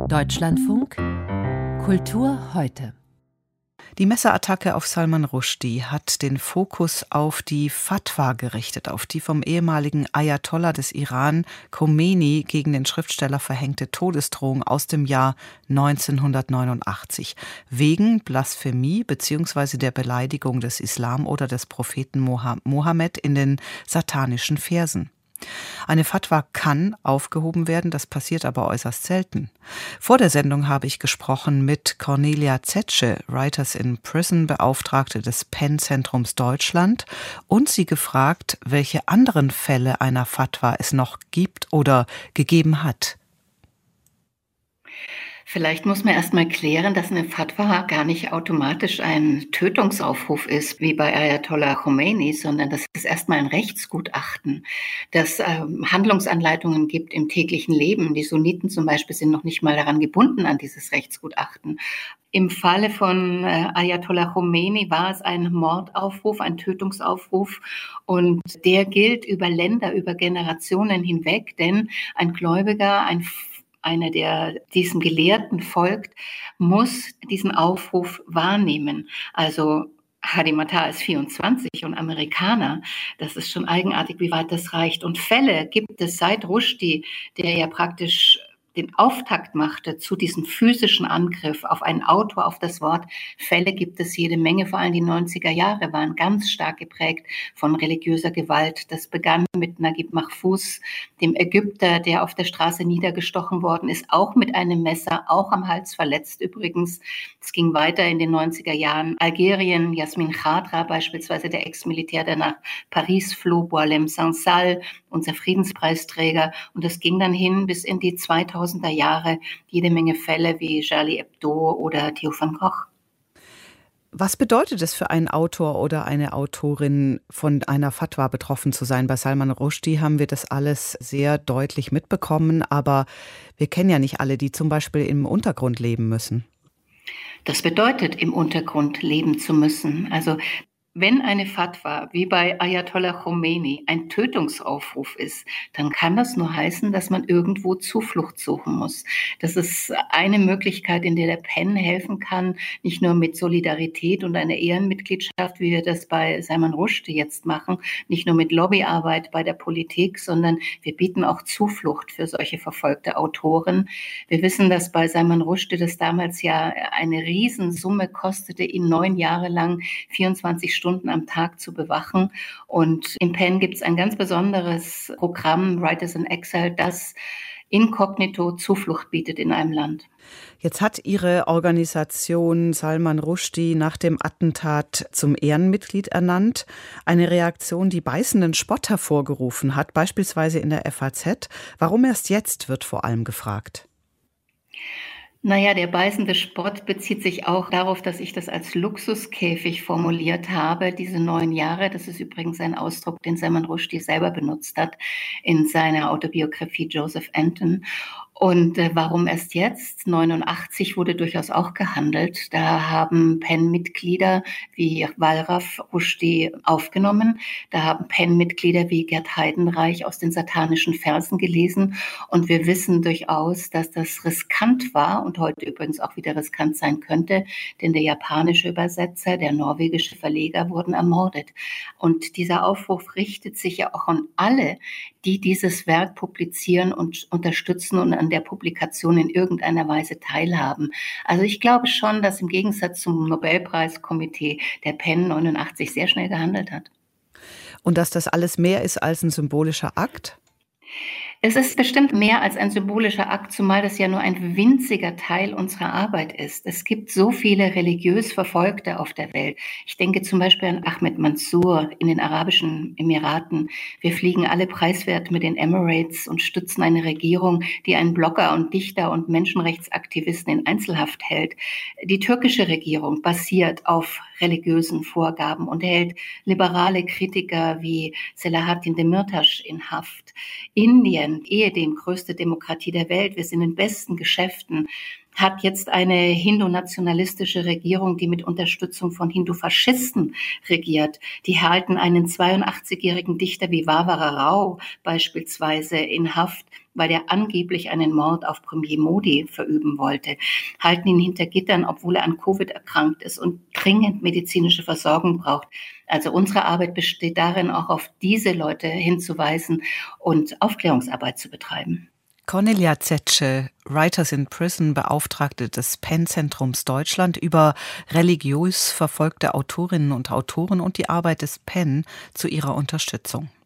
Deutschlandfunk Kultur heute. Die Messerattacke auf Salman Rushdie hat den Fokus auf die Fatwa gerichtet, auf die vom ehemaligen Ayatollah des Iran Khomeini gegen den Schriftsteller verhängte Todesdrohung aus dem Jahr 1989 wegen Blasphemie bzw. der Beleidigung des Islam oder des Propheten Mohammed in den satanischen Versen. Eine Fatwa kann aufgehoben werden, das passiert aber äußerst selten. Vor der Sendung habe ich gesprochen mit Cornelia Zetsche, Writers in Prison, Beauftragte des PEN-Zentrums Deutschland, und sie gefragt, welche anderen Fälle einer Fatwa es noch gibt oder gegeben hat. Vielleicht muss man erst mal klären, dass eine Fatwa gar nicht automatisch ein Tötungsaufruf ist, wie bei Ayatollah Khomeini, sondern das ist erstmal ein Rechtsgutachten, das Handlungsanleitungen gibt im täglichen Leben. Die Sunniten zum Beispiel sind noch nicht mal daran gebunden an dieses Rechtsgutachten. Im Falle von Ayatollah Khomeini war es ein Mordaufruf, ein Tötungsaufruf, und der gilt über Länder, über Generationen hinweg, denn ein Gläubiger, einer, der diesem Gelehrten folgt, muss diesen Aufruf wahrnehmen. Also Hadi Matar ist 24 und Amerikaner. Das ist schon eigenartig, wie weit das reicht. Und Fälle gibt es seit Rushdie, der ja praktisch den Auftakt machte zu diesem physischen Angriff auf einen Autor, auf das Wort. Fälle gibt es jede Menge, vor allem die 90er Jahre waren ganz stark geprägt von religiöser Gewalt. Das begann mit Naguib Mahfouz, dem Ägypter, der auf der Straße niedergestochen worden ist, auch mit einem Messer, auch am Hals verletzt übrigens. Es ging weiter in den 90er Jahren. Algerien, Yasmin Khadra beispielsweise, der Ex-Militär, der nach Paris floh, Boualem Sansal, unser Friedenspreisträger. Und das ging dann hin bis in die 2000er Jahre, jede Menge Fälle wie Charlie Hebdo oder Theo van Gogh. Was bedeutet es für einen Autor oder eine Autorin, von einer Fatwa betroffen zu sein? Bei Salman Rushdie haben wir das alles sehr deutlich mitbekommen, aber wir kennen ja nicht alle, die zum Beispiel im Untergrund leben müssen. Das bedeutet, im Untergrund leben zu müssen. Also wenn eine Fatwa wie bei Ayatollah Khomeini ein Tötungsaufruf ist, dann kann das nur heißen, dass man irgendwo Zuflucht suchen muss. Das ist eine Möglichkeit, in der der PEN helfen kann, nicht nur mit Solidarität und einer Ehrenmitgliedschaft, wie wir das bei Salman Rushdie jetzt machen, nicht nur mit Lobbyarbeit bei der Politik, sondern wir bieten auch Zuflucht für solche verfolgte Autoren. Wir wissen, dass bei Salman Rushdie das damals ja eine Riesensumme kostete, ihn 9 Jahre lang 24 Stunden am Tag zu bewachen. Und im PEN gibt es ein ganz besonderes Programm, Writers in Exile, das inkognito Zuflucht bietet in einem Land. Jetzt hat Ihre Organisation Salman Rushdie nach dem Attentat zum Ehrenmitglied ernannt. Eine Reaktion, die beißenden Spott hervorgerufen hat, beispielsweise in der FAZ. Warum erst jetzt, wird vor allem gefragt. Naja, der beißende Spott bezieht sich auch darauf, dass ich das als Luxuskäfig formuliert habe, diese 9 Jahre. Das ist übrigens ein Ausdruck, den Salman Rushdie selber benutzt hat in seiner Autobiografie Joseph Anton. Und warum erst jetzt? 89 wurde durchaus auch gehandelt. Da haben PEN-Mitglieder wie Wallraff Rushdie aufgenommen. Da haben PEN-Mitglieder wie Gerd Heidenreich aus den satanischen Versen gelesen. Und wir wissen durchaus, dass das riskant war und heute übrigens auch wieder riskant sein könnte, denn der japanische Übersetzer, der norwegische Verleger wurden ermordet. Und dieser Aufruf richtet sich ja auch an alle, die dieses Werk publizieren und unterstützen und an der Publikation in irgendeiner Weise teilhaben. Also ich glaube schon, dass im Gegensatz zum Nobelpreiskomitee der PEN 89 sehr schnell gehandelt hat. Und dass das alles mehr ist als ein symbolischer Akt? Es ist bestimmt mehr als ein symbolischer Akt, zumal das ja nur ein winziger Teil unserer Arbeit ist. Es gibt so viele religiös Verfolgte auf der Welt. Ich denke zum Beispiel an Ahmed Mansour in den Arabischen Emiraten. Wir fliegen alle preiswert mit den Emirates und stützen eine Regierung, die einen Blogger und Dichter und Menschenrechtsaktivisten in Einzelhaft hält. Die türkische Regierung basiert auf religiösen Vorgaben und hält liberale Kritiker wie Selahattin Demirtas in Haft. Indien, ehedem größte Demokratie der Welt, wir sind in besten Geschäften, hat jetzt eine hindu-nationalistische Regierung, die mit Unterstützung von Hindu-Faschisten regiert. Die halten einen 82-jährigen Dichter wie Vavara Rao beispielsweise in Haft, weil er angeblich einen Mord auf Premier Modi verüben wollte, halten ihn hinter Gittern, obwohl er an Covid erkrankt ist und dringend medizinische Versorgung braucht. Also unsere Arbeit besteht darin, auch auf diese Leute hinzuweisen und Aufklärungsarbeit zu betreiben. Cornelia Zetsche, Writers in Prison, Beauftragte des PEN-Zentrums Deutschland, über religiös verfolgte Autorinnen und Autoren und die Arbeit des PEN zu ihrer Unterstützung.